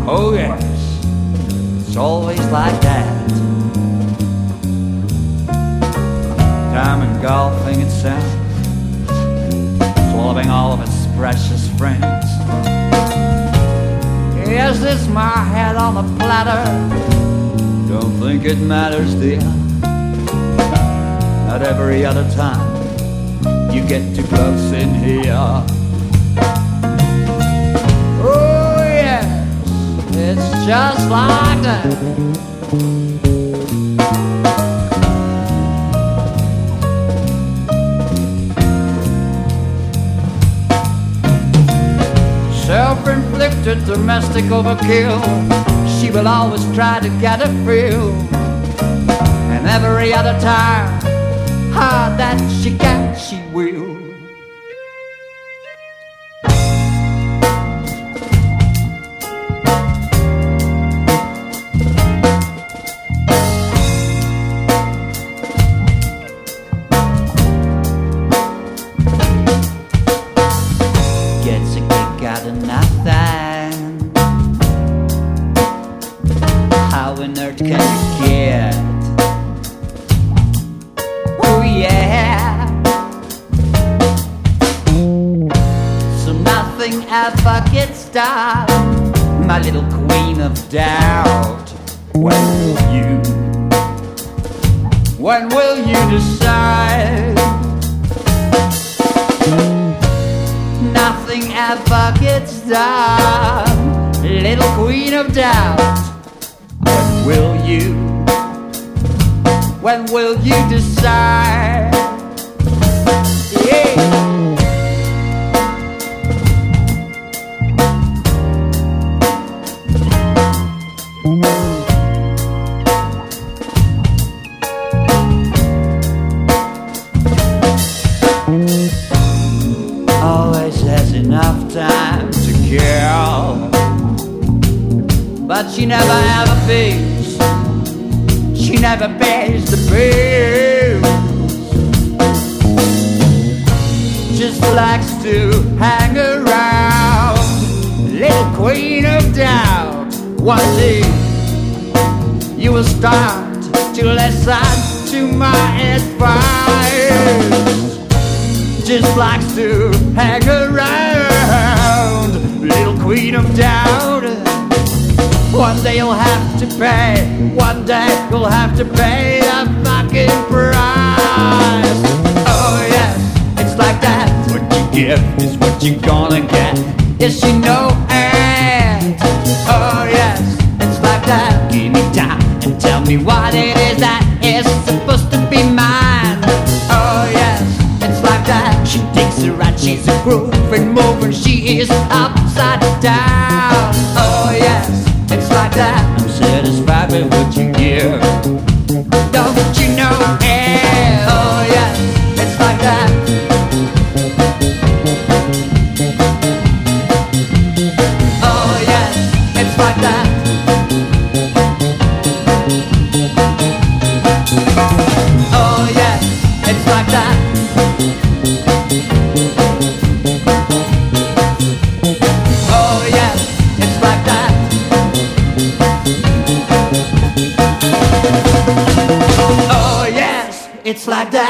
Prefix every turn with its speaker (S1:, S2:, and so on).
S1: Oh yes, it's always like that. Diamond golfing itself, swallowing all of its precious friends. Yes, it's my head on the platter. Don't think it matters, dear. Not every other time you get too close in here. Oh yes, it's just like that. Self-inflicted domestic overkill. She will always try to get a feel. And every other time that she can, she will. Gets a kick out of nothing. How inert can you get? Oh yeah. So nothing ever gets done, my little queen of doubt. When will you decide? Nothing ever gets done, little queen of doubt. When will you decide? Yeah. Always has enough time to kill, but she never ever pays. She never pays the bills. Just likes to hang around, little queen of doubt. One day you will start to listen to my advice. Just likes to hang around, little queen of doubt. One day you'll have to pay, one day you'll have to pay the fucking price. Oh yes, it's like that. What you give is what you're gonna get. Yes, you know it. Oh yes, it's like that. Give me time and tell me what it is that is supposed to be mine. Oh yes, it's like that. She takes her right, she's a grooving, moving, she is upside down. Oh yes, it's like that. I'm satisfied with what you give. Don't you know it? Oh yes, it's like that. Oh yes, it's like that. Oh yes, it's like that. Oh yes, it's like that. Oh yes, it's like that.